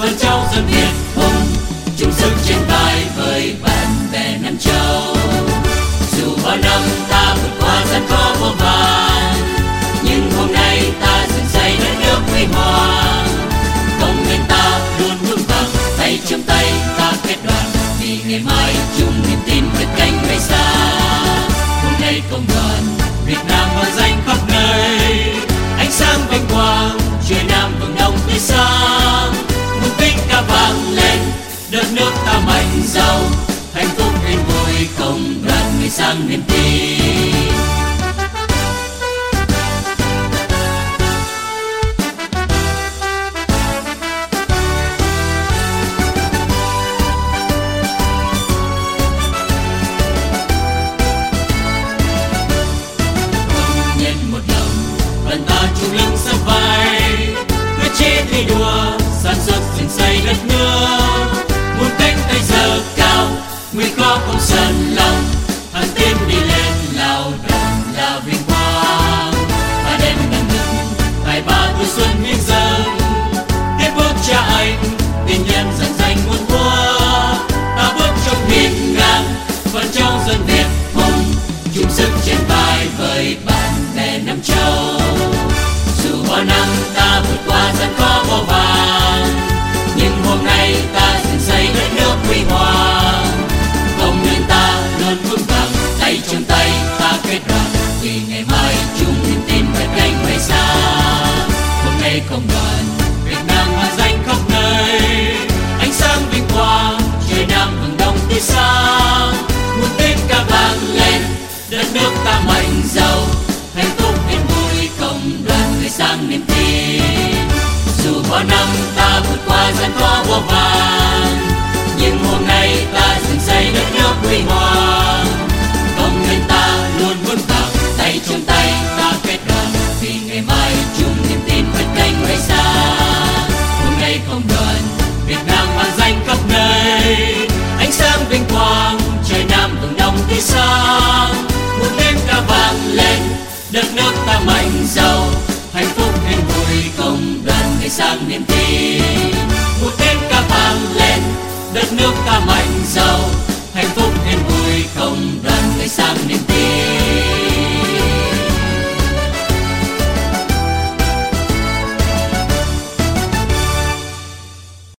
con cháu dân Việt hùng chung sức trên vai với bạn bè Nam Châu. Dù bao năm ta vượt qua gian khó vô vàn, nhưng hôm nay ta dựng xây đất nước huy hoàng. Công nhân ta luôn vững vàng, tay trong tay ta kết đoàn, vì ngày mai chung niềm tin vượt cánh bay xa. Hôm nay công đoàn Việt Nam vang danh khắp nơi, ánh sáng vinh quang trời Nam vầng đông tươi sáng. Một tiếng ca vang lên, đất nước ta mạnh giàu, hạnh phúc yên vui công đoàn người sang niềm tin. Công nhân một lòng, đoàn ta chung lưng sát vai, quyết chí thi đua sản xuất dựng xây đất nước. Một cánh tay giơ cao, nguy khó không sờn lòng, thẳng tiến đi lên lao động là vinh quang. Ta đem năng lực tài ba tuổi xuân miên dân, tiếp bước cha anh tình nhân dần danh muôn thuở. Ta bước trong hiên ngang vẫn trong dân Việt hùng chung sức trên vai với bạn bè Nam Châu. Dù bao năm ta vượt qua gian khó vô vàn, nhưng hôm nay ta dựng xây đất nước huy hoàng. Công nhân ta luôn vững vàng, tay trong tay ta kết đoàn, vì ngày mai chung niềm tin vượt cánh bay xa. Hôm nay công đoàn Việt Nam vang danh khắp nơi, ánh sáng vinh quang trời Nam vầng đông tươi sáng. Một tiếng ca vang lên, đất nước ta mạnh giàu, hạnh phúc yên vui công đoàn người sang niềm tin. Dù bao năm ta vượt qua gian khó vô vàn, nhưng hôm nay ta dựng xây đất nước huy hoàng. Công nhân ta luôn vững vàng, tay trong tay ta kết đoàn, vì ngày mai chung niềm tin vượt cánh bay xa. Hôm nay công đoàn Việt Nam vang danh khắp nơi, ánh sáng vinh quang trời Nam vầng đông tươi sáng. Một tiếng ca vang lên, đất nước ta mạnh giàu, hạnh phúc yên vui công đoàn người sang niềm tin. Một tiếng ca vang lên, đất nước ta mạnh giàu, hạnh phúc yên vui công đoàn.